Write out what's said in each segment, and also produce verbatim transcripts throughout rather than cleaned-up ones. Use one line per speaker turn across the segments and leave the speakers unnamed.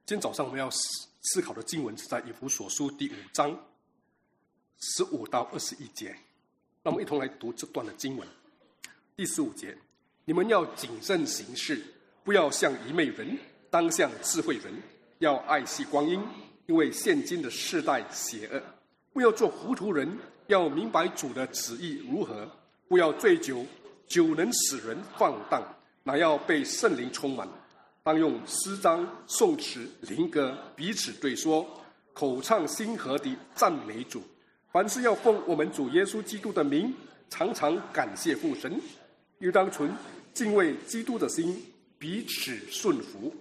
今天早上我们要思考的经文是在以弗所书第五章十五到二十一节。让我们一同来读这段的经文。第十五节，你们要谨慎行事，不要像愚昧人，当像智慧人，要爱惜光阴，因为现今的世代邪恶。不要做糊涂人，要明白主的旨意如何。不要醉酒，酒能使人放荡，乃要被圣灵充满。当用诗章、颂词、灵歌彼此对说，口唱心和地赞美主。凡事要奉我们主耶稣基督的名，常常感谢父神，又当存敬畏基督的心，彼此顺服。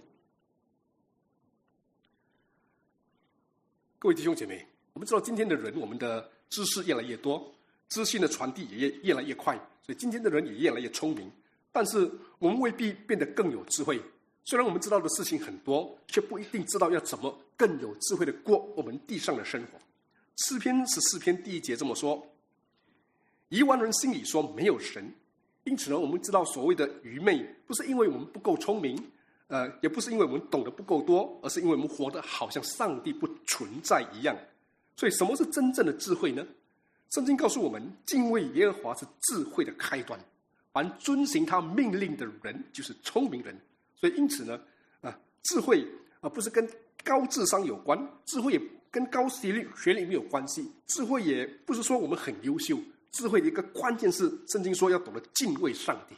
各位弟兄姐妹，我们知道今天的人，我们的知识越来越多，资讯的传递也越来越快，所以今天的人也越来越聪明。但是我们未必变得更有智慧。虽然我们知道的事情很多，却不一定知道要怎么更有智慧的过我们地上的生活。诗篇十四篇第一节这么说：愚顽人心里说没有神。因此呢，我们知道所谓的愚昧，不是因为我们不够聪明，呃，也不是因为我们懂得不够多，而是因为我们活得好像上帝不存在一样。所以什么是真正的智慧呢？圣经告诉我们，敬畏耶和华是智慧的开端，凡遵行他命令的人就是聪明人。所以因此呢，啊，智慧啊不是跟高智商有关，智慧也跟高学历学历没有关系，智慧也不是说我们很优秀，智慧的一个关键是圣经说要懂得敬畏上帝。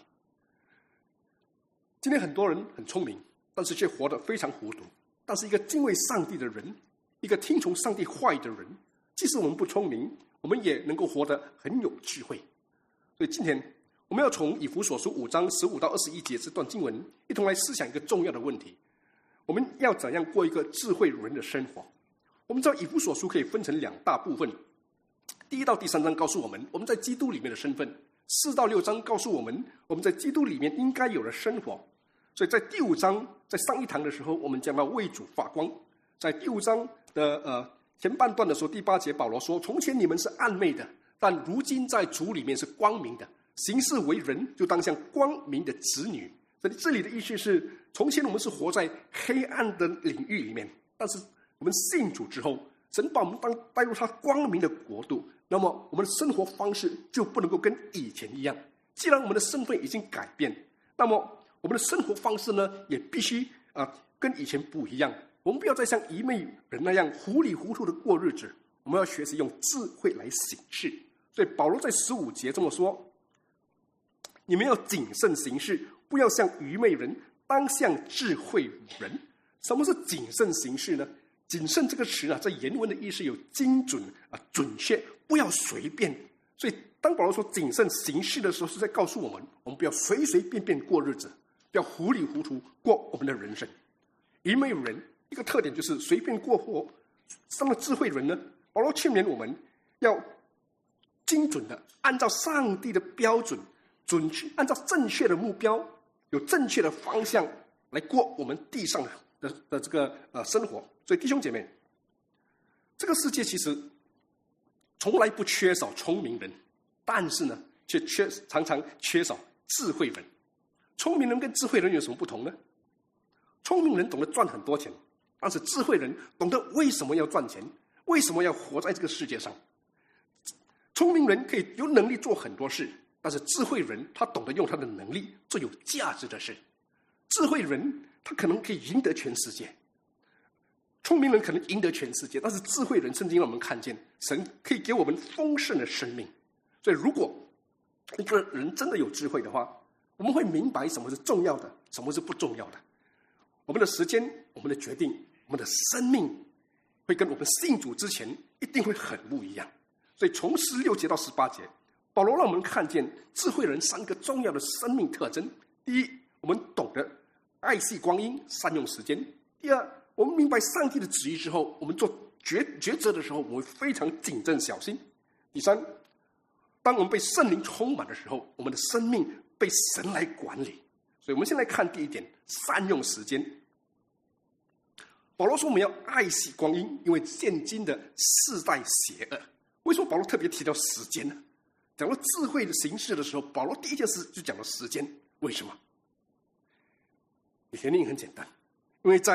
今天很多人很聪明，但是却活得非常糊涂。但是一个敬畏上帝的人，一个听从上帝话语的人，即使我们不聪明，我们也能够活得很有智慧。所以今天我们要从以弗所书五章十五到二十一节这段经文，一同来思想一个重要的问题：我们要怎样过一个智慧人的生活？我们知道以弗所书可以分成两大部分，第一到第三章告诉我们我们在基督里面的身份，四到六章告诉我们我们在基督里面应该有的生活。所以在第五章，在上一堂的时候，我们讲到为主发光。在第五章的呃前半段的时候，第八节保罗说：从前你们是暗昧的，但如今在主里面是光明的，行事为人就当像光明的子女。所以这里的意思是，从前我们是活在黑暗的领域里面，但是我们信主之后，神把我们当带入他光明的国度，那么我们的生活方式就不能够跟以前一样。既然我们的身份已经改变，那么我们的生活方式呢，也必须啊、呃、跟以前不一样。我们不要再像愚昧人那样糊里糊涂的过日子，我们要学习用智慧来行事。所以保罗在十五节这么说：你们要谨慎行事，不要像愚昧人，当像智慧人。什么是谨慎行事呢？谨慎这个词啊，在原文的意思有精准啊、准确，不要随便。所以当保罗说谨慎行事的时候，是在告诉我们，我们不要随随便便过日子，不要糊里糊涂过我们的人生。愚昧人一个特点就是随便过活。什么智慧人呢？保罗劝勉我们要精准的按照上帝的标准，准确按照正确的目标，有正确的方向来过我们地上的的, 的这个呃生活。所以弟兄姐妹，这个世界其实从来不缺少聪明人，但是呢，却缺常常缺少智慧人。聪明人跟智慧人有什么不同呢？聪明人懂得赚很多钱，但是智慧人懂得为什么要赚钱，为什么要活在这个世界上。聪明人可以有能力做很多事，但是智慧人他懂得用他的能力做有价值的事。智慧人他可能可以赢得全世界，聪明人可能赢得全世界，但是智慧人圣经让我们看见神可以给我们丰盛的生命。所以如果一个人真的有智慧的话，我们会明白什么是重要的，什么是不重要的。我们的时间，我们的决定，我们的生命会跟我们信主之前一定会很不一样。所以从十六节到十八节，保罗让我们看见智慧人三个重要的生命特征。第一，我们懂得爱惜光阴，善用时间。第二，我们明白上帝的旨意之后，我们做抉抉择的时候，我们会非常谨慎小心。第三，当我们被圣灵充满的时候，我们的生命被神来管理。所以我们先来看第一点，善用时间。保罗说我们要爱惜光阴，因为现今的世代邪恶。为什么保罗特别提到时间呢？讲到智慧的形式的时候，保罗第一件事就讲到时间。为什么？原因很简单，因为在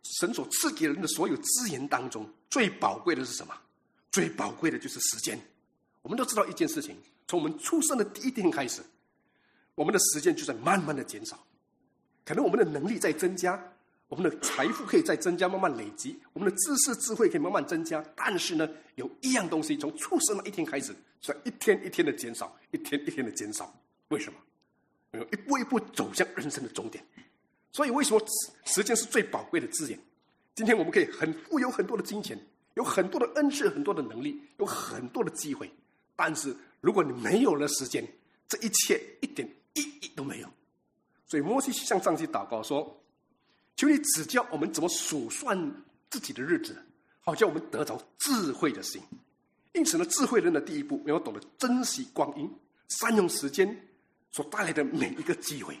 神所赐给人的所有资源当中，最宝贵的是什么？最宝贵的就是时间。我们都知道一件事情，从我们出生的第一天开始，我们的时间就在慢慢的减少。可能我们的能力在增加，我们的财富可以再增加，慢慢累积，我们的知识智慧可以慢慢增加，但是呢，有一样东西从出生的一天开始，是一天一天的减少，一天一天的减少。为什么？因为一步一步走向人生的终点。所以为什么时间是最宝贵的资源？今天我们可以很富有很多的金钱，有很多的恩赐，很多的能力，有很多的机会，但是如果你没有了时间，这一切一点意义都没有。所以摩西向上帝祷告说，求你指教我们怎么数算自己的日子，好叫我们得着智慧的心。因此呢，智慧人的第一步，要懂得珍惜光阴，善用时间所带来的每一个机会。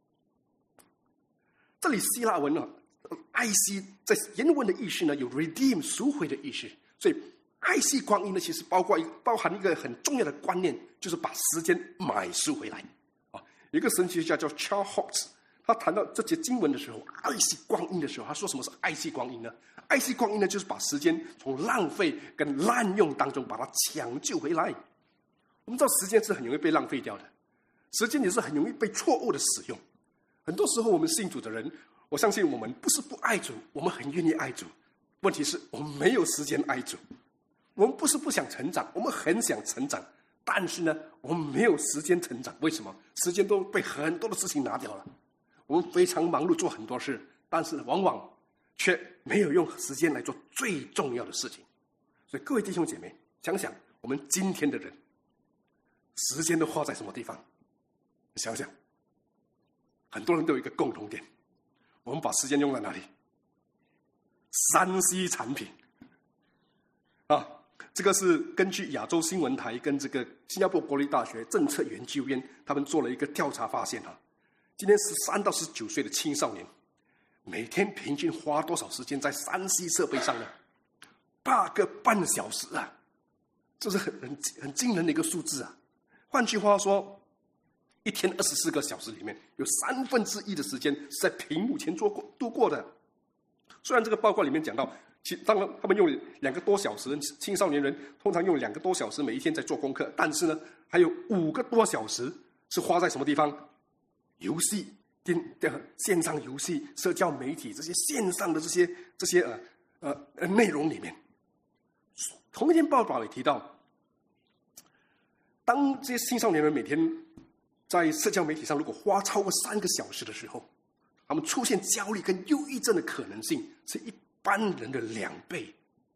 这里希腊文呢，爱惜在原文的意思呢，有 redeem 赎回的意思，所以爱惜光阴呢，其实包括包含一个很重要的观念，就是把时间买赎回来。啊，有一个神学家叫 Charles Hawks， 他谈到这节经文的时候，爱惜光阴的时候，他说什么是爱惜光阴呢？爱惜光阴呢，就是把时间从浪费跟滥用当中把它抢救回来。我们知道时间是很容易被浪费掉的，时间也是很容易被错误的使用。很多时候我们信主的人，我相信我们不是不爱主，我们很愿意爱主，问题是我们没有时间爱主。我们不是不想成长，我们很想成长，但是呢，我们没有时间成长。为什么？时间都被很多的事情拿掉了。我们非常忙碌做很多事，但是往往却没有用时间来做最重要的事情。所以各位弟兄姐妹，想想我们今天的人，时间都花在什么地方？想想，很多人都有一个共同点，我们把时间用在哪里？三 C 产品啊，这个是根据亚洲新闻台跟这个新加坡国立大学政策研究院他们做了一个调查发现啊，今天十三到十九岁的青少年每天平均花多少时间在三 C 设备上呢？八个半小时啊，这是很很很惊人的一个数字啊。换句话说，一天二十四个小时里面，有三分之一的时间是在屏幕前做过度过的。虽然这个报告里面讲到，其当然他们用两个多小时，青少年人通常用两个多小时每一天在做功课，但是呢，还有五个多小时是花在什么地方？游戏、电的线上游戏、社交媒体这些线上的这些这些呃呃内容里面。同一篇报道也提到，当这些青少年人每天在社交媒体上如果花超过三个小时的时候，他们出现焦虑跟忧郁症的可能性是一般人的两倍。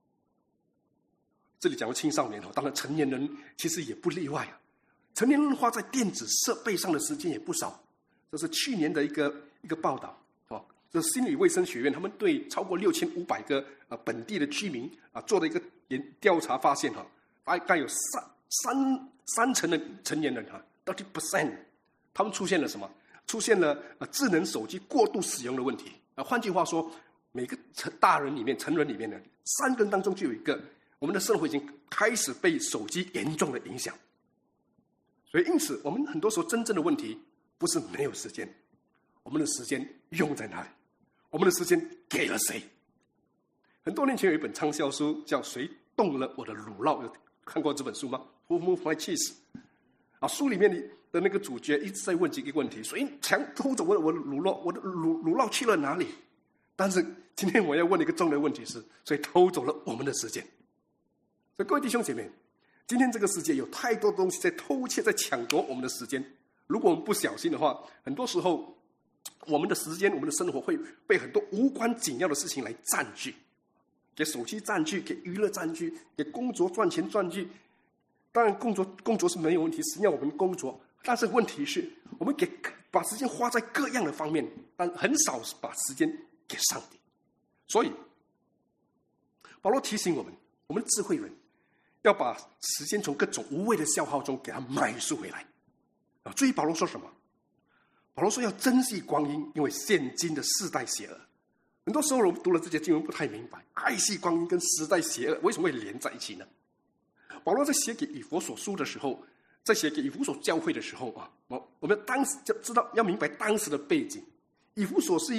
这里讲到青少年，当然成年人其实也不例外啊。成年人花在电子设备上的时间也不少，这是去年的一个一个报道。这是心理卫生学院他们对超过六千五百个呃本地的居民啊做的一个研调查发现哈，大概有三三三成的成年人哈 ，thirty percent， 他们出现了什么？出现了呃智能手机过度使用的问题。啊，换句话说，每个大人里面、成人里面呢，三个人当中就有一个，我们的生活已经开始被手机严重的影响。所以，因此，我们很多时候真正的问题不是没有时间，我们的时间用在哪里？我们的时间给了谁？很多年前有一本畅销书叫《谁动了我的乳酪》，有看过这本书吗 ？Who moved my cheese？ 啊，书里面的那个主角一直在问这个问题：谁强偷走我的乳酪？我的乳乳酪去了哪里？但是今天我要问的一个重要的问题是：谁偷走了我们的时间？所以各位弟兄姐妹，今天这个世界有太多东西在偷窃、在抢夺我们的时间。如果我们不小心的话，很多时候我们的时间、我们的生活会被很多无关紧要的事情来占据，给手机占据，给娱乐占据，给工作赚钱占据。当然，工作工作是没有问题，是要我们工作。但是问题是我们给把时间花在各样的方面，但很少把时间给上帝。所以，保罗提醒我们，我们智慧人要把时间从各种无谓的消耗中给它买赎回来。啊，注意保罗说什么？保罗说要珍惜光阴，因为现今的世代邪恶。很多时候我们读了这些经文不太明白，爱惜光阴跟时代邪恶为什么会连在一起呢？保罗在写给以弗所书的时候，在写给以弗所教会的时候啊，我我们当时就知道要明白当时的背景。以弗所是一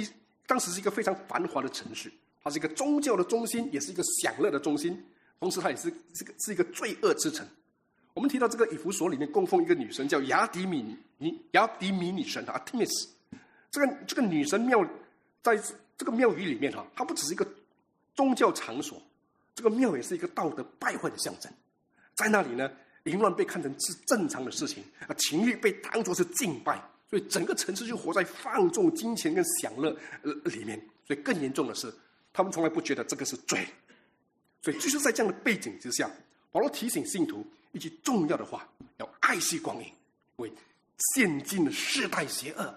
当时是一个非常繁华的城市，它是一个宗教的中心，也是一个享乐的中心，同时它也是是个是一个罪恶之城。我们提到这个以弗所里面供奉一个女神叫雅迪米尼雅迪米女神 Artemis， 这个这个女神庙在这个庙宇里面哈，它不只是一个宗教场所，这个庙也是一个道德败坏的象征。在那里呢，淫乱被看成是正常的事情，啊，情欲被当作是敬拜，所以整个城市就活在放纵金钱跟享乐里面。所以更严重的是，他们从来不觉得这个是罪。所以就是在这样的背景之下，保罗提醒信徒一句重要的话：要爱惜光阴，因为现今的世代邪恶。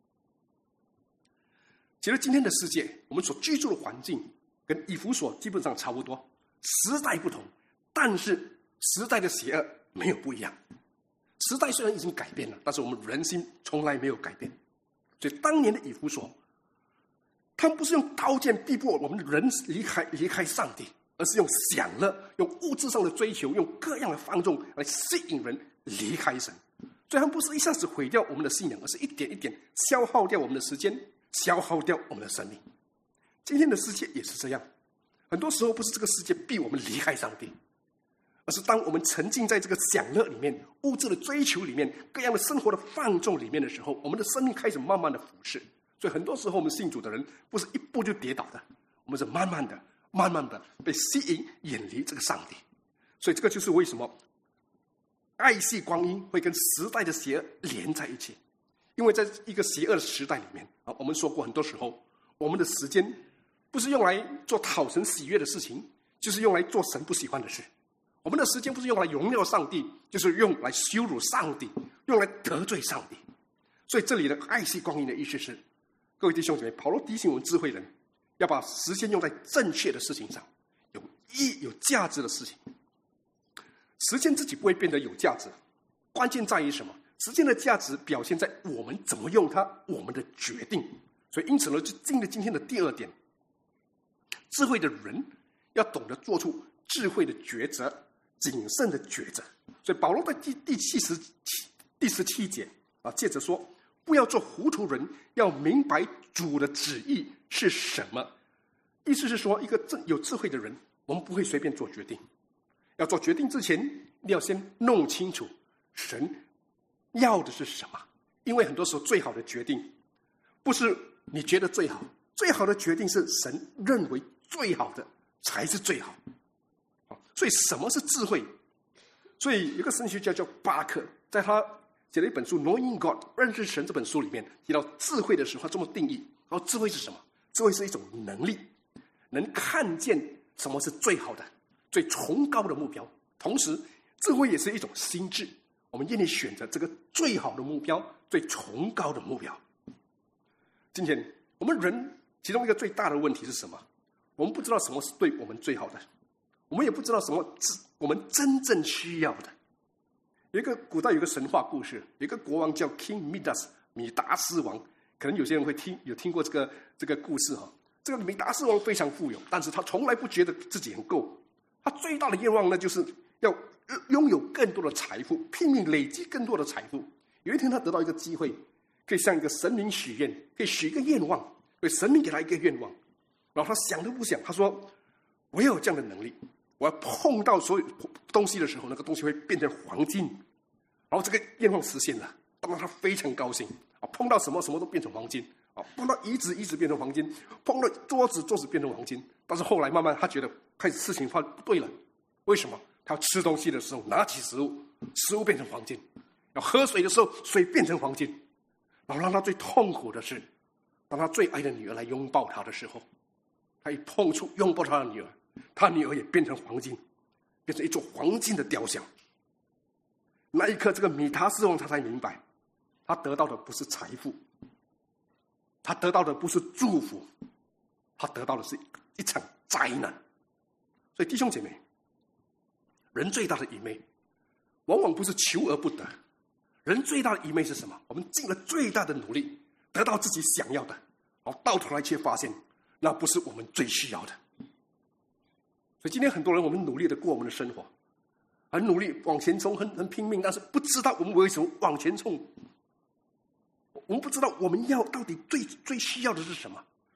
其实今天的世界，我们所居住的环境跟以弗所基本上差不多，时代不同，但是时代的邪恶没有不一样。时代虽然已经改变了，但是我们人心从来没有改变。所以当年的以弗所，他们不是用刀剑逼迫我们人离开离开上帝，而是用享乐、用物质上的追求、用各样的放纵来吸引人离开神。所以他们不是一下子毁掉我们的信仰，而是一点一点消耗掉我们的时间，消耗掉我们的生命。今天的世界也是这样，很多时候不是这个世界逼我们离开上帝，而是当我们沉浸在这个享乐里面、物质的追求里面、各样的生活的放纵里面的时候，我们的生命开始慢慢的腐蚀。所以很多时候我们信主的人不是一步就跌倒的，我们是慢慢的、慢慢的被吸引、远离这个上帝。所以这个就是为什么爱惜光阴会跟时代的邪恶连在一起。因为在一个邪恶的时代里面啊，我们说过很多时候，我们的时间不是用来做讨神喜悦的事情，就是用来做神不喜欢的事。我们的时间不是用来荣耀上帝，就是用来羞辱上帝，用来得罪上帝。所以这里的爱惜光阴的意思是，各位弟兄姐妹，保罗提醒我们智慧人要把时间用在正确的事情上，有意义、有价值的事情。时间自己不会变得有价值，关键在于什么？时间的价值表现在我们怎么用它，我们的决定。所以因此呢，就进入今天的第二点，智慧的人要懂得做出智慧的抉择，谨慎的抉择。所以保罗在第第七十七第十七节啊，接着说，不要做糊涂人，要明白主的旨意是什么。意思是说，一个有智慧的人，我们不会随便做决定。要做决定之前，你要先弄清楚神要的是什么。因为很多时候最好的决定不是你觉得最好，最好的决定是神认为最好的才是最好。所以什么是智慧？所以有个神学家叫巴克，在他写了一本书《Knowing God》认识神这本书里面提到智慧的时候，他这么定义。然后智慧是什么？智慧是一种能力，能看见什么是最好的、最崇高的目标。同时智慧也是一种心智，我们愿意选择这个最好的目标、最崇高的目标。今天我们人其中一个最大的问题是什么？我们不知道什么是对我们最好的，我们也不知道什么是我们真正需要的。有一个古代有一个神话故事，有一个国王叫 King Midas 米达斯王，可能有些人会听有听过这个这个故事哈。这个米达斯王非常富有，但是他从来不觉得自己很够。他最大的愿望呢，就是要拥有更多的财富，拼命累积更多的财富。有一天他得到一个机会，可以向一个神明许愿，可以许一个愿望，所以神明给他一个愿望。然后他想都不想，他说我要有这样的能力，我要碰到所有东西的时候，那个东西会变成黄金。然后这个愿望实现了，当然他非常高兴啊！碰到什么什么都变成黄金啊！碰到椅子椅子变成黄金，碰到桌子桌子变成黄金。但是后来慢慢他觉得开始事情发不对了，为什么？他要吃东西的时候拿起食物，食物变成黄金；要喝水的时候，水变成黄金。然后让他最痛苦的是，当他最爱的女儿来拥抱他的时候，他一碰触拥抱他的女儿，他女儿也变成黄金，变成一座黄金的雕像。那一刻，这个米达斯王他才明白，他得到的不是财富，他得到的不是祝福，他得到的是一场灾难。所以弟兄姐妹，人最大的愚昧往往不是求而不得，人最大的愚昧是什么？我们尽了最大的努力得到自己想要的，然后到头来却发现那不是我们最需要的。所以今天很多人，我们努力的过我们的生活，很努力往前冲，很很拼命，但是不知道我们为什么往前冲。我们不知道我们要到底最最需要的是什么，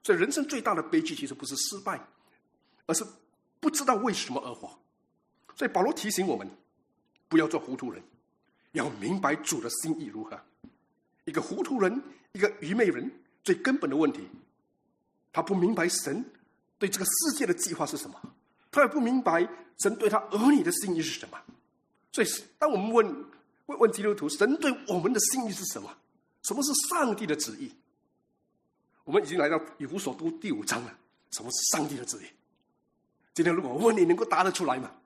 所以人生最大的悲剧其实不是失败，而是不知道为什么而活。所以保罗提醒我们，不要做糊涂人，要明白主的心意如何。一个糊涂人，一个愚昧人，最根本的问题，他不明白神对这个世界的计划是什么，他也不明白神对他儿女的心意是什么。所以当我们问问问基督徒，神对我们的心意是什么？什么是上帝的旨意？我们已经来到以弗所书第五章了。什么是上帝的旨意？今天如果我问你，能够答得出来吗？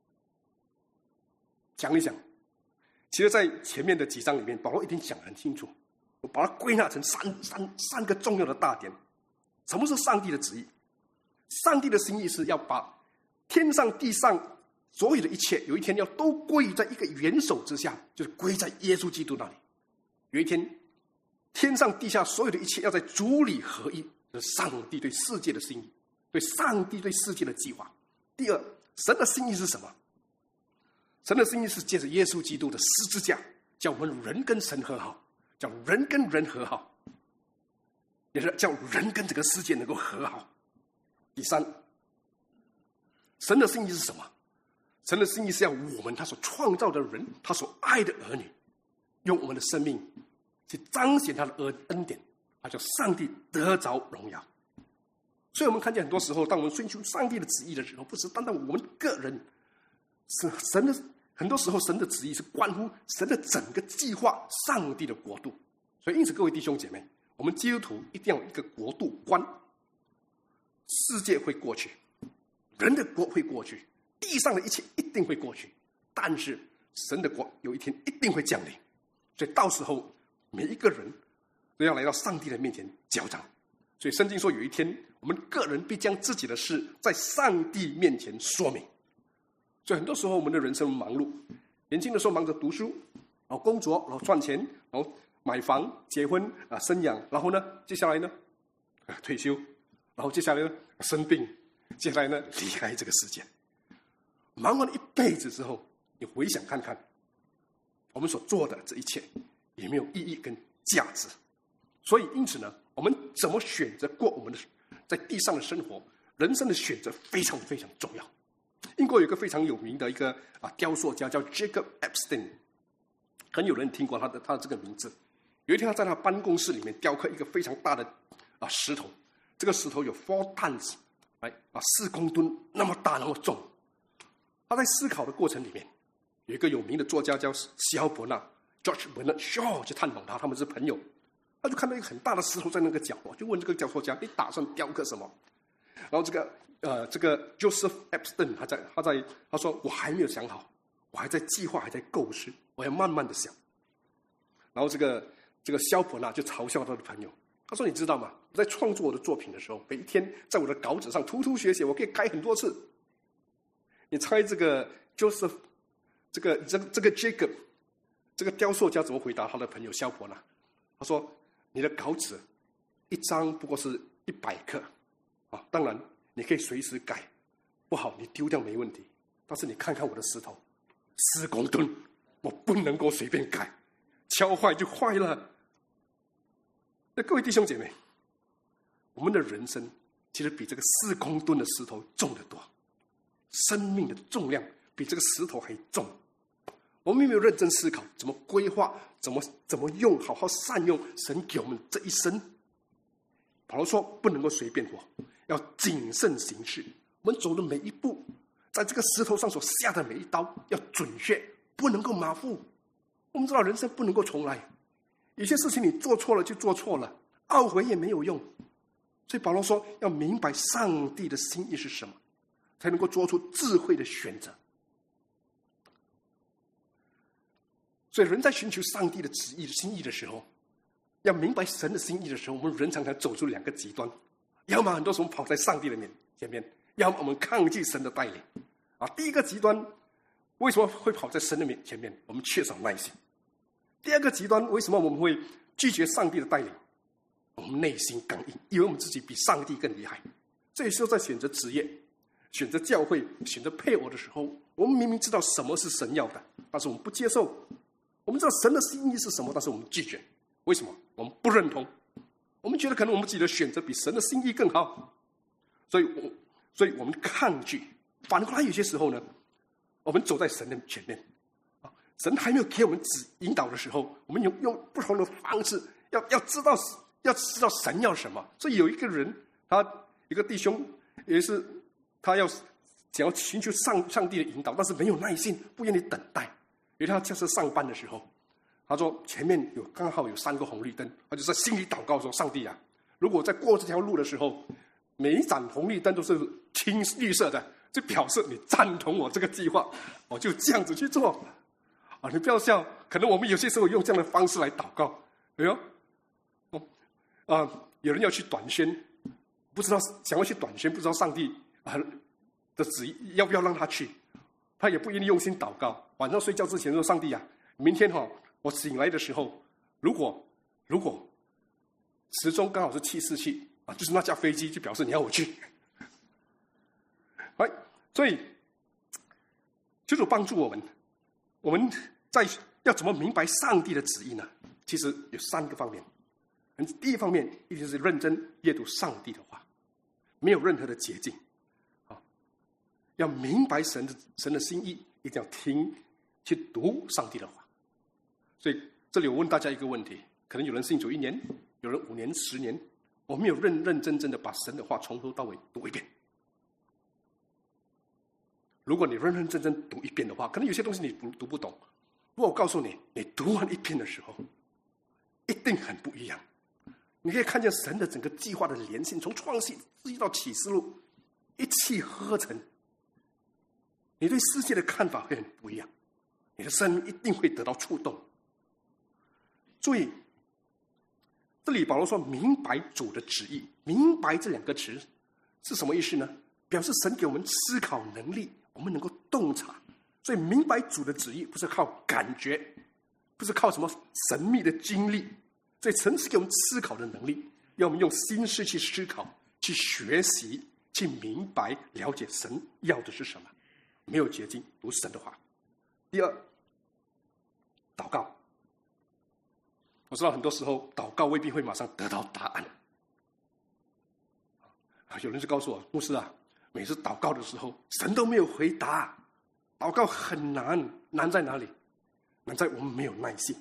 讲一讲。其实在前面的几章里面，保罗已经讲得很清楚，我把它归纳成三三三个重要的大点。什么是上帝的旨意？上帝的心意是要把天上地上所有的一切，有一天要都归在一个元首之下，就是归在耶稣基督那里。有一天，天上地下所有的一切要在主里合一，这是上帝对世界的心意，对上帝对世界的计划。第二，神的心意是什么？神的心意是借着耶稣基督的十字架，叫我们人跟神和好，叫人跟人和好，也是叫人跟这个世界能够和好。第三，神的心意是什么？神的心意是要我们他所创造的人，他所爱的儿女，用我们的生命去彰显他的恩恩典，他叫上帝得着荣耀。所以我们看见很多时候，当我们追求上帝的旨意的时候，不是单单我们个人，是神的很多时候神的旨意是关乎神的整个计划，上帝的国度。所以因此各位弟兄姐妹，我们基督徒一定要有一个国度观。世界会过去，人的国会过去，地上的一切一定会过去，但是神的国有一天一定会降临。所以到时候每一个人都要来到上帝的面前交账。所以圣经说有一天我们个人必将自己的事在上帝面前说明。所以很多时候我们的人生忙碌，年轻的时候忙着读书，然后工作，然后赚钱，然后买房、结婚啊、生养，然后呢，接下来呢，啊、退休，然后接下来呢，生病，接下来呢，离开这个世界。忙完一辈子之后，你回想看看，我们所做的这一切有没有意义跟价值？所以因此呢，我们怎么选择过我们的在地上的生活，人生的选择非常非常重要。英国有一个非常有名的一个啊雕塑家叫 Jacob Epstein， 很有人听过他的他的这个名字。有一天他在他办公室里面雕刻一个非常大的啊石头，这个石头有 four tons， 哎啊四公吨那么大那么重。他在思考的过程里面，有一个有名的作家叫肖伯纳 George Bernard Shaw 去探访他，他们是朋友。他就看到一个很大的石头在那个角落，就问这个雕塑家：“你打算雕刻什么？”然后这个呃，这个 Joseph Epstein 他在他在他说：“我还没有想好，我还在计划，还在构思，我要慢慢的想。”然后这个这个肖伯纳就嘲笑他的朋友，他说：“你知道吗？我在创作我的作品的时候，每一天在我的稿纸上涂涂写写，我可以改很多次。你猜这个 Joseph 这个这个这个 Jacob 这个雕塑家怎么回答他的朋友肖伯纳？他说：“你的稿纸一张不过是一百克啊，当然你可以随时改，不好你丢掉没问题。但是你看看我的石头，四公吨，我不能够随便改，敲坏就坏了。”那各位弟兄姐妹，我们的人生其实比这个四公吨的石头重得多，生命的重量比这个石头还重。我们有没有认真思考怎么规划，怎么怎么用，好好善用神给我们这一生？保罗说不能够随便活，要谨慎行事。我们走的每一步，在这个石头上所下的每一刀要准确，不能够马虎。我们知道人生不能够重来，有些事情你做错了就做错了，懊悔也没有用。所以保罗说要明白上帝的心意是什么，才能够做出智慧的选择。所以人在寻求上帝的旨意、心意的时候，要明白神的心意的时候，我们人常常走出两个极端：要么很多时候跑在上帝的面前面，要么我们抗拒神的带领。啊，第一个极端为什么会跑在神的面前面？我们缺少耐心。第二个极端为什么我们会拒绝上帝的带领？我们内心刚硬，以为我们自己比上帝更厉害。这也是在选择职业、选择教会、选择配偶的时候，我们明明知道什么是神要的，但是我们不接受。我们知道神的心意是什么，但是我们拒绝。为什么？我们不认同。 我们觉得可能我们自己的选择比神的心意更好，所以我所以我们抗拒。反过来有些时候呢，我们走在神的前面，神还没有给我们指引导的时候，我们用用不同的方式，要要知道要知道神要什么。所以有一个人，他一个弟兄也是，他要想要寻求上上帝的引导，但是没有耐心，不愿意等待。因为他就是上班的时候，他说前面有刚好有三个红绿灯，他就在心里祷告说：上帝啊，如果在过这条路的时候，每一盏红绿灯都是青绿色的，就表示你赞同我这个计划，我就这样子去做。啊，你不要笑，可能我们有些时候用这样的方式来祷告。哎呦，哦，啊，有人要去短宣，不知道想要去短宣，不知道上帝啊的旨意要不要让他去，他也不愿意用心祷告。晚上睡觉之前说：上帝啊，明天哈、哦，我醒来的时候，如果如果时钟刚好是七四七啊，就是那架飞机，就表示你要我去。哎，所以求主帮助我们，我们在要怎么明白上帝的旨意呢？其实有三个方面。第一方面，一定是认真阅读上帝的话，没有任何的捷径。啊，要明白神的神的心意，一定要听去读上帝的话。所以这里我问大家一个问题：可能有人信主一年，有人五年、十年，我没有认认真真的把神的话从头到尾读一遍。如果你认认真真读一遍的话，可能有些东西你读读不懂。不过我告诉你，你读完一遍的时候，一定很不一样。你可以看见神的整个计划的连线，从创世记到启示录，一气呵成。你对世界的看法会很不一样，你的生命一定会得到触动。注意，这里保罗说明白主的旨意，明白这两个词是什么意思呢？表示神给我们思考能力，我们能够洞察。所以明白主的旨意不是靠感觉，不是靠什么神秘的经历，所以神是给我们思考的能力，要我们用心思去思考，去学习，去明白了解神要的是什么。没有捷径，读神的话。第二，祷告。我知道很多时候祷告未必会马上得到答案。有人就告诉我，牧师啊，每次祷告的时候神都没有回答，祷告很难。难在哪里？难在我们没有耐心。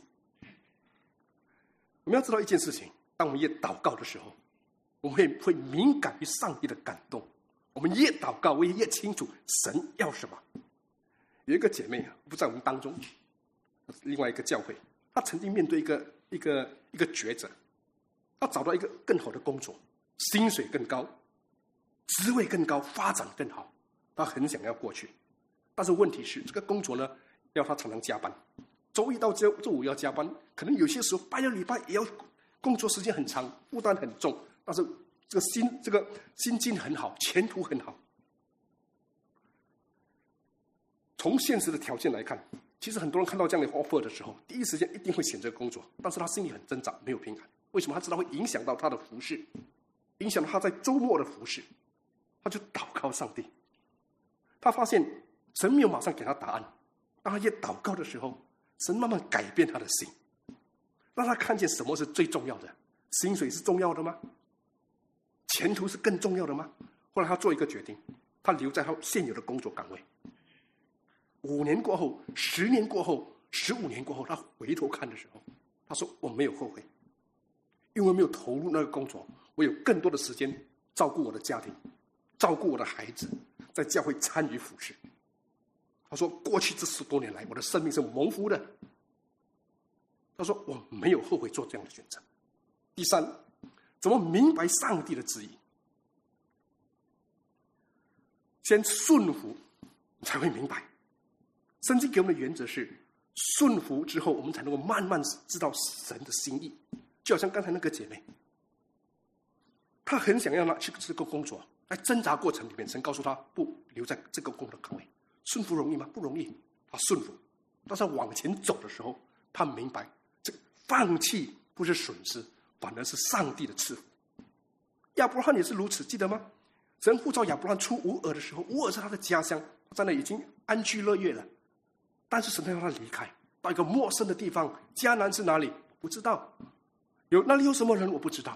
我们要知道一件事情，当我们越祷告的时候，我们会会敏感于上帝的感动。我们越祷告，我也越清楚神要什么。有一个姐妹啊，不在我们当中，另外一个教会，她曾经面对一个一个一个抉择，她找到一个更好的工作，薪水更高，职位更高，发展更好，她很想要过去。但是问题是，这个工作呢，要她常常加班，周一到周周五要加班，可能有些时候拜六礼拜也要工作时间很长，负担很重，但是这个薪这个薪金很好，前途很好。从现实的条件来看，其实很多人看到这样的 offer 的时候，第一时间一定会选择工作，但是他心里很挣扎，没有平安。为什么？他知道会影响到他的服事，影响到他在周末的服事，他就祷告上帝。他发现神没有马上给他答案，当他越祷告的时候，神慢慢改变他的心，让他看见什么是最重要的。薪水是重要的吗？前途是更重要的吗？后来他做一个决定，他留在他现有的工作岗位。五年过后，十年过后，十五年过后，他回头看的时候，他说：“我没有后悔，因为没有投入那个工作，我有更多的时间照顾我的家庭，照顾我的孩子，在教会参与服事。”他说：“过去这十多年来，我的生命是蒙福的。”他说：“我没有后悔做这样的选择。”第三，怎么明白上帝的旨意？先顺服，才会明白。圣经给我们的原则是，顺服之后，我们才能够慢慢知道神的心意。就好像刚才那个姐妹，她很想要拿去这个工作，在挣扎过程里面，神告诉她不留在这个工作岗位。顺服容易吗？不容易。她顺服，但是往前走的时候，她明白，这放弃不是损失，反而是上帝的赐福。亚伯拉罕也是如此，记得吗？神呼召亚伯拉罕出乌尔的时候，乌尔是他的家乡，他在那已经安居乐业了。但是神让他离开，到一个陌生的地方，迦南是哪里？我不知道。有那里有什么人？我不知道。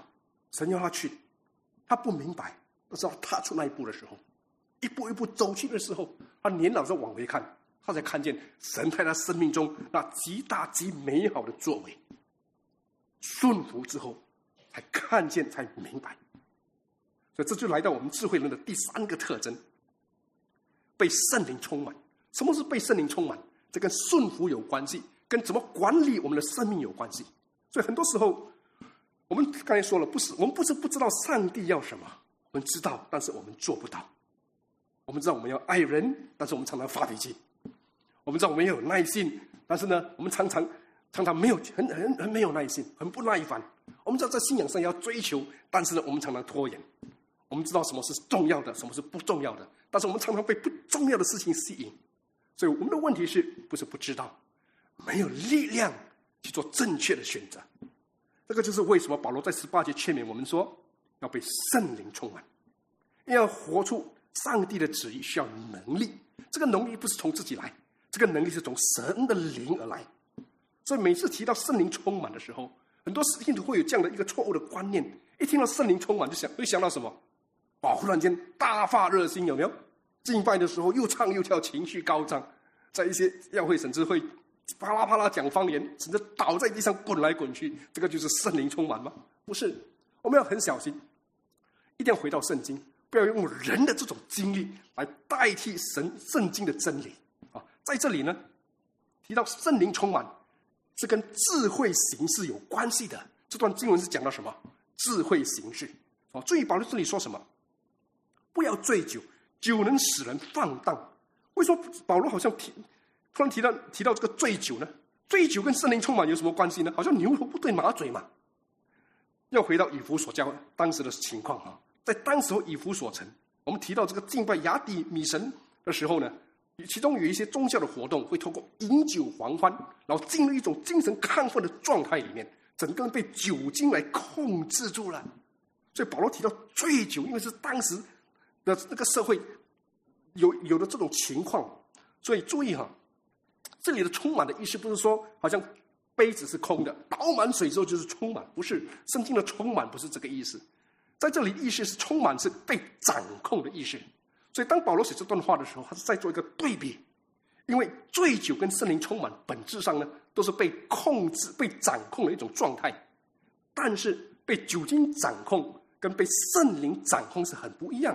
神要他去，他不明白，但是他踏出那一步的时候，一步一步走去的时候，他年老的往回看，他才看见神在他生命中那极大极美好的作为。顺服之后，才看见，才明白。所以这就来到我们智慧人的第三个特征：被圣灵充满。什么是被圣灵充满？这跟顺服有关系，跟怎么管理我们的生命有关系。所以很多时候，我们刚才说了，不是我们不是不知道上帝要什么，我们知道，但是我们做不到。我们知道我们要爱人，但是我们常常发脾气。我们知道我们要有耐心，但是呢，我们常常常常没有很很很没有耐心，很不耐烦。我们知道在信仰上要追求，但是呢，我们常常拖延。我们知道什么是重要的，什么是不重要的，但是我们常常被不重要的事情吸引。所以我们的问题是不是不知道，没有力量去做正确的选择。这个就是为什么保罗在十八节劝勉我们说，要被圣灵充满，要活出上帝的旨意需要能力。这个能力不是从自己来，这个能力是从神的灵而来。所以每次提到圣灵充满的时候，很多信徒会有这样的一个错误的观念，一听到圣灵充满就想会想到什么？哇，忽然间大发热心，有没有？敬拜的时候又唱又跳，情绪高涨，在一些教会甚至会啪啦啪啦讲方言，甚至倒在地上滚来滚去，这个就是圣灵充满吗？不是，我们要很小心，一定要回到圣经，不要用人的这种经历来代替神圣经的真理啊！在这里呢，提到圣灵充满是跟智慧行事有关系的。这段经文是讲到什么？智慧行事。哦，注意保罗这里说什么？不要醉酒，酒能使人放荡。为什么保罗好像提突然提到提到这个醉酒呢？醉酒跟圣灵充满有什么关系呢？好像牛头不对马嘴嘛。要回到以弗所教当时的情况啊，在当时候以弗所城，我们提到这个敬拜亚底米神的时候呢，其中有一些宗教的活动会透过饮酒狂欢，然后进入一种精神亢奋的状态里面，整个人被酒精来控制住了。所以保罗提到醉酒，因为是当时的那个社会有有的这种情况，所以注意哈，这里的充满的意思不是说好像杯子是空的，倒满水之后就是充满，不是，圣经的充满不是这个意思。在这里意思是充满是被掌控的意思。所以当保罗写这段话的时候，他是在做一个对比，因为醉酒跟圣灵充满本质上呢都是被控制、被掌控的一种状态，但是被酒精掌控跟被圣灵掌控是很不一样。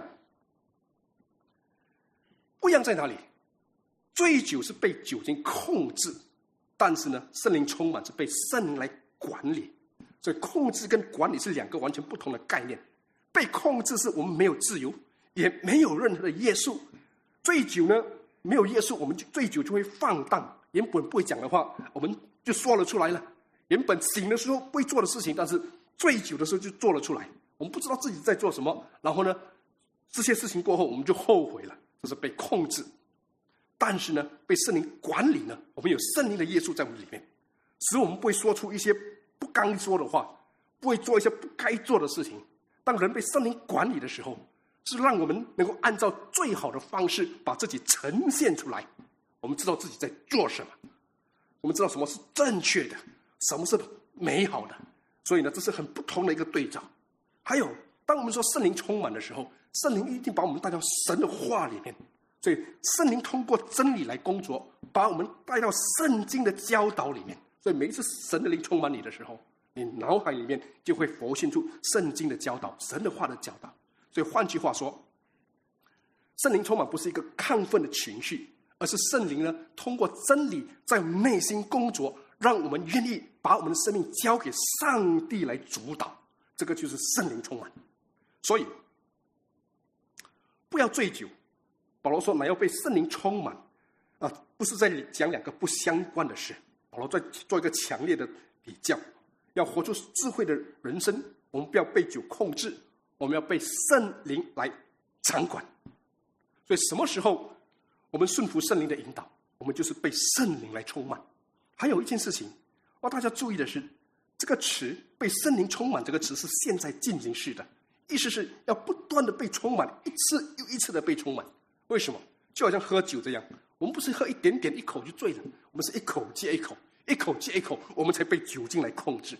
不一样在哪里？醉酒是被酒精控制，但是呢，圣灵充满是被圣灵来管理。所以控制跟管理是两个完全不同的概念。被控制是我们没有自由，也没有任何的约束。醉酒呢，没有约束，我们就醉酒就会放荡。原本不会讲的话，我们就说了出来了。原本醒的时候不会做的事情，但是醉酒的时候就做了出来。我们不知道自己在做什么，然后呢，这些事情过后我们就后悔了，这是被控制。但是呢，被圣灵管理呢，我们有圣灵的约束在我们里面，使我们不会说出一些不该说的话，不会做一些不该做的事情。当人被圣灵管理的时候，是让我们能够按照最好的方式把自己呈现出来。我们知道自己在做什么，我们知道什么是正确的，什么是美好的。所以呢，这是很不同的一个对照。还有，当我们说圣灵充满的时候，圣灵一定把我们带到神的话里面。所以圣灵通过真理来工作，把我们带到圣经的教导里面。所以每一次神的灵充满你的时候，你脑海里面就会浮现出圣经的教导，神的话的教导。所以换句话说，圣灵充满不是一个亢奋的情绪，而是圣灵呢通过真理在我们内心工作，让我们愿意把我们的生命交给上帝来主导。这个就是圣灵充满。所以不要醉酒。保罗说乃要被圣灵充满啊，不是在讲两个不相关的事。保罗在做一个强烈的比较，要活出智慧的人生，我们不要被酒控制，我们要被圣灵来掌管。所以什么时候我们顺服圣灵的引导，我们就是被圣灵来充满。还有一件事情要大家注意的是，这个词被圣灵充满，这个词是现在进行式的，意思是要不断的被充满，一次又一次的被充满。为什么？就好像喝酒这样，我们不是喝一点点一口就醉了，我们是一口接一口，一口接一口，我们才被酒精来控制。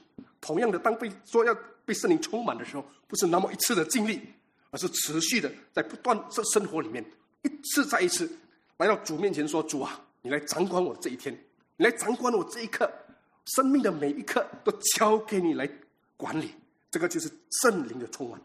同样的，当被说要被圣灵充满的时候，不是那么一次的经历，而是持续的在不断这生活里面，一次再一次来到主面前说：“主啊，你来掌管我这一天，你来掌管我这一刻，生命的每一刻都交给你来管理。”这个就是圣灵的充满。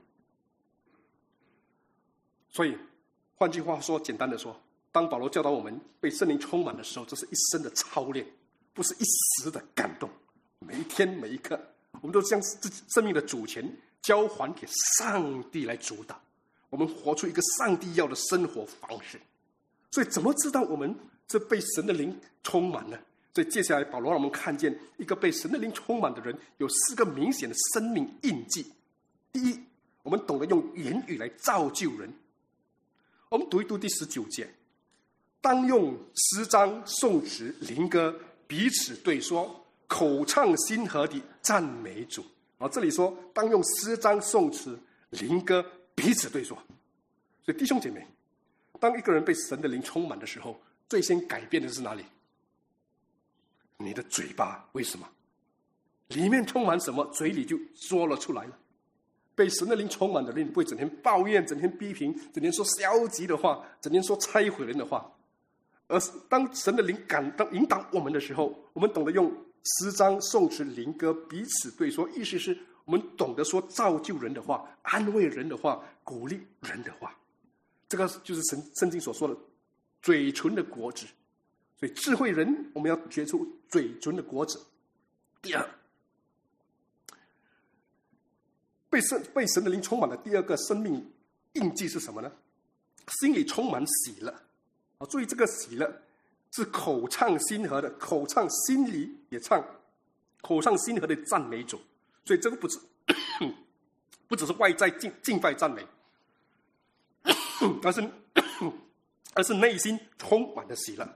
所以，换句话说，简单的说，当保罗教导我们被圣灵充满的时候，这是一生的操练，不是一时的感动。每一天每一刻，我们都将自己生命的主权交还给上帝来主导，我们活出一个上帝要的生活方式。所以怎么知道我们这被神的灵充满呢？所以接下来保罗让我们看见一个被神的灵充满的人有四个明显的生命印记。第一，我们懂得用言语来造就人。我们读一读第十九节，当用诗章、颂词、灵歌彼此对说，口唱心和地赞美主。然后这里说，当用诗章、颂词、灵歌彼此对说。所以弟兄姐妹，当一个人被神的灵充满的时候，最先改变的是哪里？你的嘴巴。为什么？里面充满什么，嘴里就说了出来了。被神的灵充满的人，不会整天抱怨、整天批评、整天说消极的话、整天说拆毁人的话。而当神的灵感到引导我们的时候，我们懂得用诗章、颂词、灵歌彼此对说，意思是我们懂得说造就人的话、安慰人的话、鼓励人的话。这个就是神圣经所说的嘴唇的果子。所以智慧人，我们要结出嘴唇的果子。第二，被神被神的灵充满的第二个生命印记是什么呢？心里充满喜乐。啊，注意这个喜乐是口唱心和的，口唱心里也唱，口唱心和的赞美主。所以这个不是不只是外在敬敬拜赞美，而是而是内心充满的喜乐。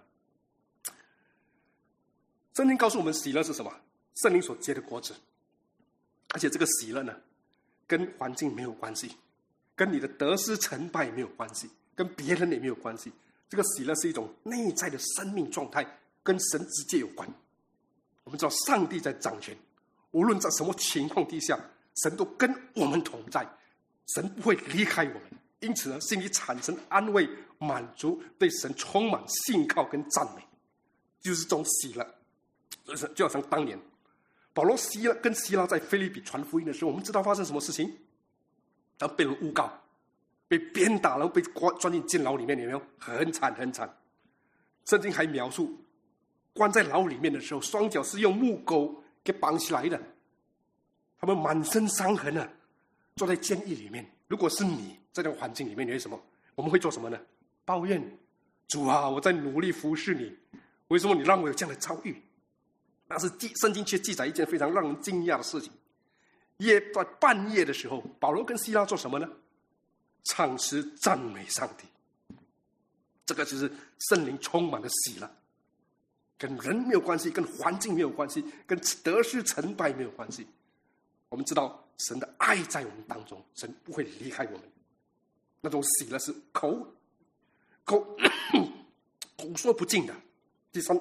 圣经告诉我们，喜乐是什么？圣灵所结的果子。而且这个喜乐呢，跟环境没有关系，跟你的得失成败没有关系，跟别人也没有关系。这个喜乐是一种内在的生命状态，跟神直接有关。我们知道上帝在掌权，无论在什么情况底下，神都跟我们同在，神不会离开我们。因此呢，心里产生安慰、满足，对神充满信靠跟赞美，就是这种喜乐。就好像当年保罗希拉跟希拉在腓立比传福音的时候，我们知道发生什么事情？他被人诬告，被鞭打，然后被关进监牢里面，有没有？很惨很惨。圣经还描述关在牢里面的时候，双脚是用木钩给绑起来的，他们满身伤痕啊，坐在监狱里面。如果是你在这个环境里面，你会什么？我们会做什么呢？抱怨主啊，我在努力服侍你，为什么你让我有这样的遭遇？但是圣经却记载一件非常让人惊讶的事情：夜在半夜的时候，保罗跟希拉做什么呢？唱诗赞美上帝。这个就是圣灵充满的喜乐，跟人没有关系，跟环境没有关系，跟得失成败没有关系。我们知道神的爱在我们当中，神不会离开我们。那种喜乐是口口口说不尽的。第三，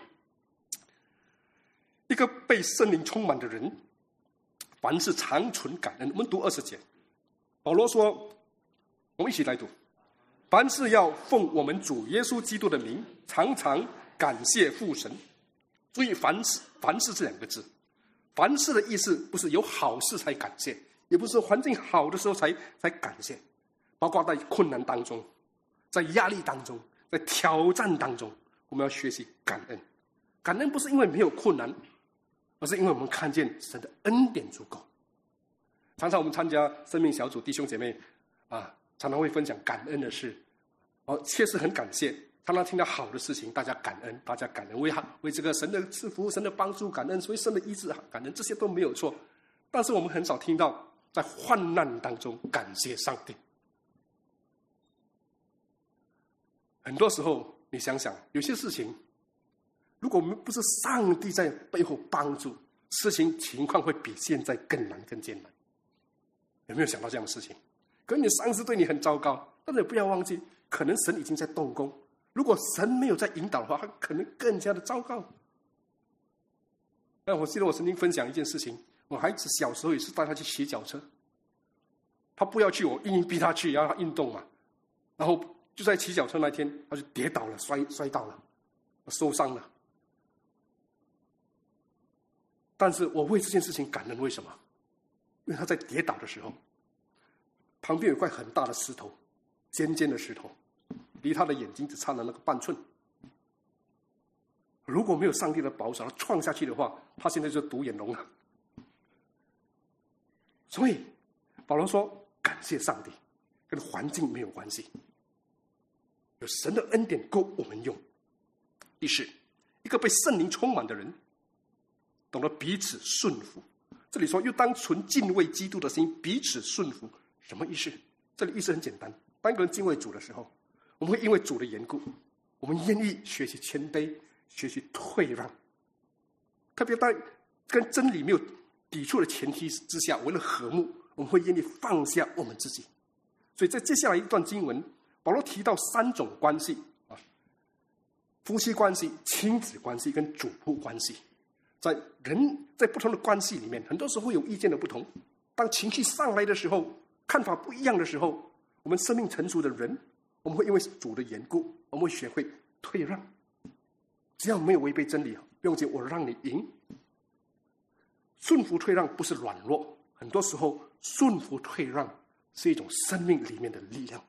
一个被圣灵充满的人，凡事常存感恩。我们读二十节，保罗说，我们一起来读：凡事要奉我们主耶稣基督的名，常常感谢父神。注意凡事，凡事这两个字，凡事的意思不是有好事才感谢，也不是环境好的时候才才感谢，包括在困难当中，在压力当中，在挑战当中，我们要学习感恩。感恩不是因为没有困难，而是因为我们看见神的恩典足够。常常我们参加生命小组，弟兄姐妹啊，常常会分享感恩的事，哦，确实很感谢。常常听到好的事情，大家感恩，大家感恩，为为这个神的赐福、神的帮助感恩，所以神的医治感恩，这些都没有错。但是我们很少听到在患难当中感谢上帝。很多时候，你想想，有些事情，如果我们不是上帝在背后帮助，事情情况会比现在更难、更艰难。有没有想到这样的事情？可能你上司对你很糟糕，但是不要忘记，可能神已经在动工。如果神没有在引导的话，他可能更加的糟糕。那我记得我曾经分享一件事情， 我孩子小时候也是带他去骑脚车，他不要去，我硬硬逼他去，让他运动嘛。然后就在骑脚车那天，他就跌倒了，摔摔到了，受伤了。但是我为这件事情感恩，为什么？因为他在跌倒的时候，旁边有一块很大的石头，尖尖的石头，离他的眼睛只差了那个半寸。如果没有上帝的保守，他撞下去的话，他现在就独眼龙了。所以保罗说，感谢上帝，跟环境没有关系，有神的恩典够我们用。第四，一个被圣灵充满的人，懂得彼此顺服。这里说，又当存敬畏基督的心，彼此顺服。什么意思？这里意思很简单，当一个人敬畏主的时候，我们会因为主的缘故，我们愿意学习谦卑，学习退让。特别在跟真理没有抵触的前提之下，为了和睦，我们会愿意放下我们自己。所以在接下来一段经文，保罗提到三种关系啊：夫妻关系、亲子关系跟主仆关系。在人在不同的关系里面，很多时候会有意见的不同。当情绪上来的时候，看法不一样的时候，我们生命成熟的人，我们会因为主的缘故，我们会学会退让。只要没有违背真理，不用紧，我让你赢。顺服退让不是软弱，很多时候顺服退让是一种生命里面的力量。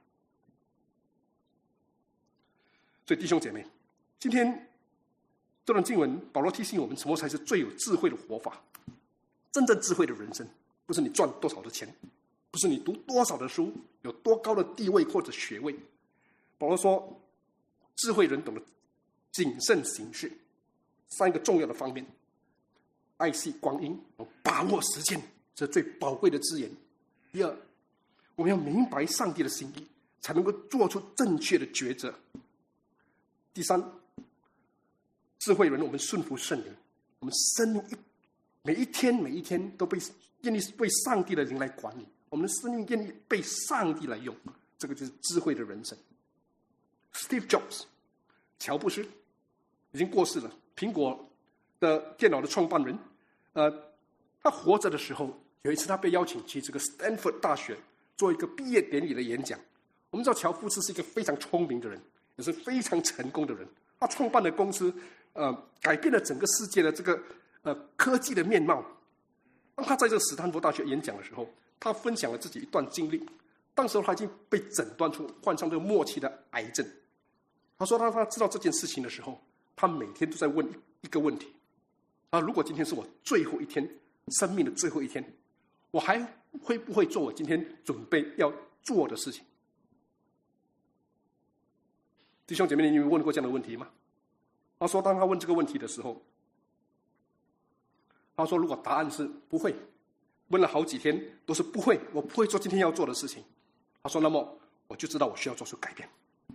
所以弟兄姐妹，今天这段经文，保罗提醒我们，什么才是最有智慧的活法？真正智慧的人生，不是你赚多少的钱，不是你读多少的书，有多高的地位或者学位。保罗说，智慧人懂得谨慎行事，三个重要的方面：爱惜光阴，把握时间，这是最宝贵的资源。第二，我们要明白上帝的心意，才能够做出正确的抉择。第三，智慧人，我们顺服圣灵，我们生命一每一天每一天都被愿意被上帝的灵来管理，我们的生命愿意被上帝来用，这个就是智慧的人生。Steve Jobs， 乔布斯已经过世了，苹果的电脑的创办人。呃，他活着的时候，有一次他被邀请去这个 Stanford 大学做一个毕业典礼的演讲。我们知道乔布斯是一个非常聪明的人，也是非常成功的人。他创办的公司，呃，改变了整个世界的这个呃科技的面貌。当他在这个斯坦福大学演讲的时候，他分享了自己一段经历。当时他已经被诊断出患上这个末期的癌症。他说，当他知道这件事情的时候，他每天都在问一个问题：啊，如果今天是我最后一天，生命的最后一天，我还会不会做我今天准备要做的事情？弟兄姐妹，你有问过这样的问题吗？他说，当他问这个问题的时候，他说，如果答案是不会，问了好几天都是不会，我不会做今天要做的事情。他说，那么我就知道我需要做出改变。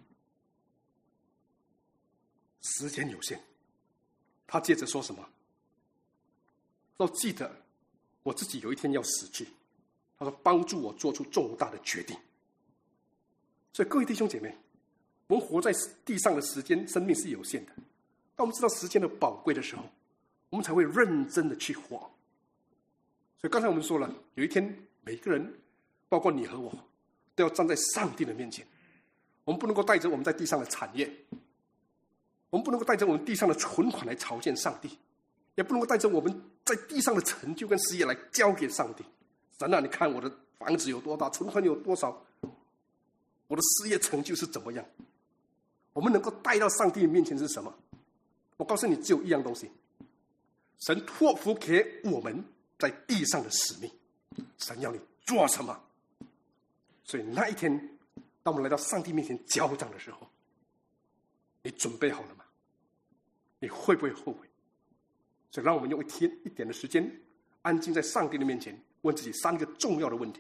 时间有限，他接着说什么？说记得我自己有一天要死去。他说，帮助我做出重大的决定。所以各位弟兄姐妹，我们活在地上的时间，生命是有限的。当我们知道时间的宝贵的时候，我们才会认真的去活。所以刚才我们说了，有一天每个人，包括你和我，都要站在上帝的面前。我们不能够带着我们在地上的产业，我们不能够带着我们地上的存款来朝见上帝，也不能够带着我们在地上的成就跟事业来交给上帝。神啊，你看我的房子有多大，存款有多少，我的事业成就是怎么样。我们能够带到上帝的面前是什么？我告诉你，只有一样东西，神托付给我们在地上的使命。神要你做什么？所以那一天，当我们来到上帝面前交账的时候，你准备好了吗？你会不会后悔？所以让我们用一天一点的时间，安静在上帝的面前，问自己三个重要的问题。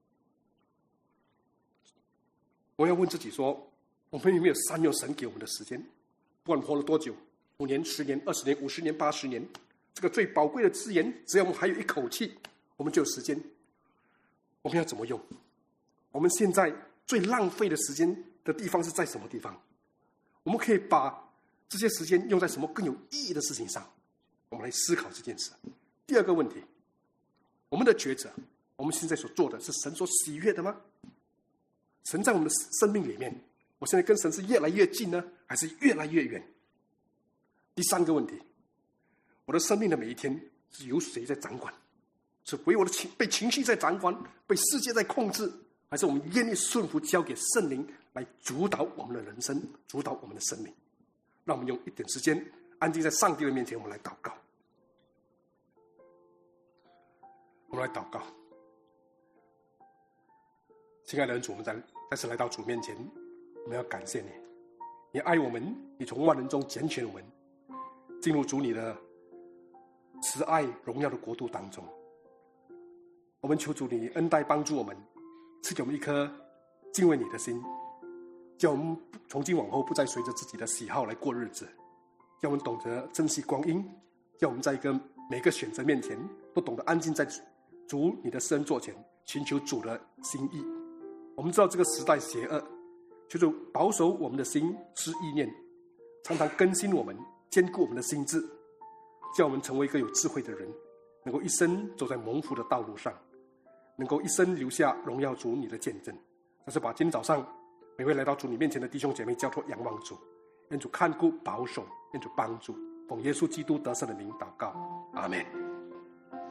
我要问自己说，我们有没有善用神给我们的时间？不管活了多久，五年、十年、二十年、五十年、八十年，这个最宝贵的资源，只要我们还有一口气，我们就有时间。我们要怎么用？我们现在最浪费的时间的地方是在什么地方？我们可以把这些时间用在什么更有意义的事情上？我们来思考这件事。第二个问题， 我们的抉择，我们现在所做的是神所喜悦的吗？神在我们的生命里面，我现在跟神是越来越近呢，还是越来越远？第三个问题，我的生命的每一天是由谁在掌管？是为我的情被情绪在掌管，被世界在控制，还是我们愿意顺服交给圣灵来主导我们的人生，主导我们的生命？让我们用一点时间安静在上帝的面前，我们来祷告。我们来祷告。亲爱的主，我们再再次来到主面前，我们要感谢你，你爱我们，你从万人中拣选我们，进入主你的慈爱荣耀的国度当中。我们求主你恩待帮助我们，赐给我们一颗敬畏你的心，叫我们从今往后不再随着自己的喜好来过日子，叫我们懂得珍惜光阴，叫我们在一个每个选择面前都懂得安静在主你的施恩座前，寻求主的心意。我们知道这个时代邪恶，求主保守我们的心思意念，常常更新我们，坚固我们的心智，叫我们成为一个有智慧的人，能够一生走在蒙福的道路上，能够一生留下荣耀主你的见证。但是把今天早上每位来到主你面前的弟兄姐妹交托仰望主，愿主看顾保守，愿主帮助，奉耶稣基督得胜的名祷告，阿们。